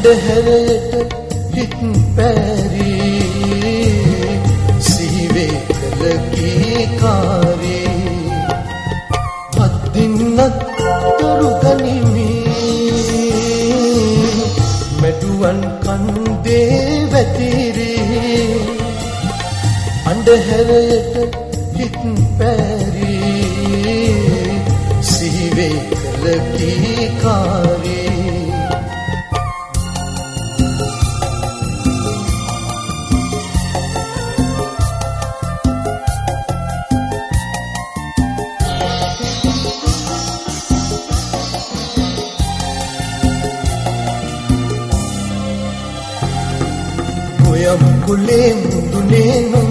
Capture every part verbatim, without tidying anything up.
අන්ධහැරයට හිත් පැරී සිහිවේ කළ කීකාරී අත්දින්නත් තරු ගනිමි මැඩුවන් කන්දේ වැතිරී අන්ධහැරයට හිත් පැරී සිහිවේ කළ කීකාරී යම් කුලේ මුදුනේ නුඹ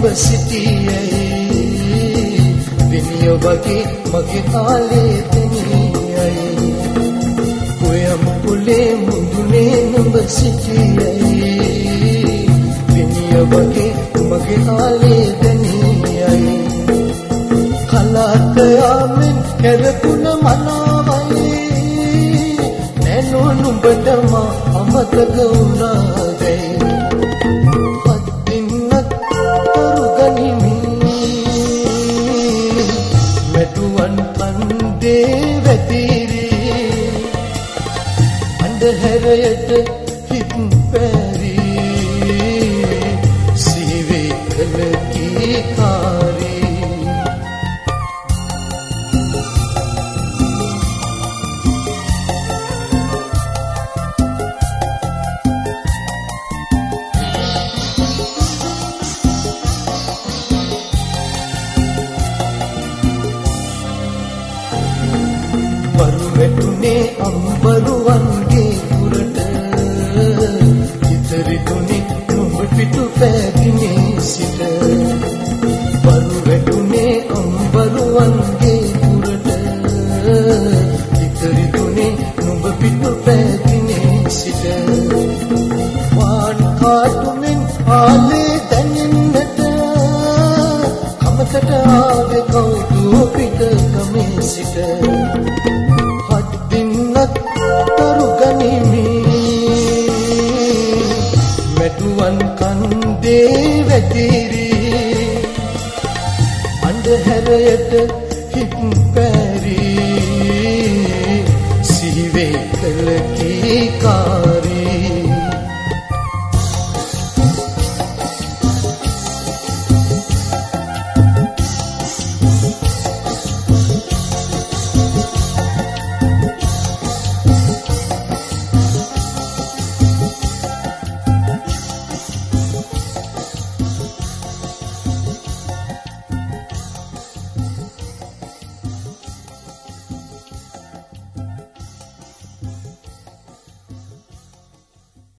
සිටියයි විනිය වගේ මගේ කාලේ තනියයි යම් කුලේ මුදුනේ නුඹ සිටියයි විනිය වගේ මගේ කාලේ තනියයි කලක යමින් කෙරකුණ මනාවයි නැනෝ නුඹට මා අමතක වුණාදයි අන්ධහැරයට හිත් පැරී සිහිවේ කළ කීකාරී වරු වැටුනේ අම්බරුවන්ගේ පුරට ඉතරිතුනේ නුඹ පිටු පැදිනේ සිට වරු වැටුනේ අම්බරුවන්ගේ පුරට ඉතරිතුනේ නුඹ පිටු පැදිනේ සිට වාන් කාටුමින් ආලේ දැනෙන්නට කමකට ආවේ කවුද පිට ගමේ සිට මැඩුවන් කන්දේ වැතිරී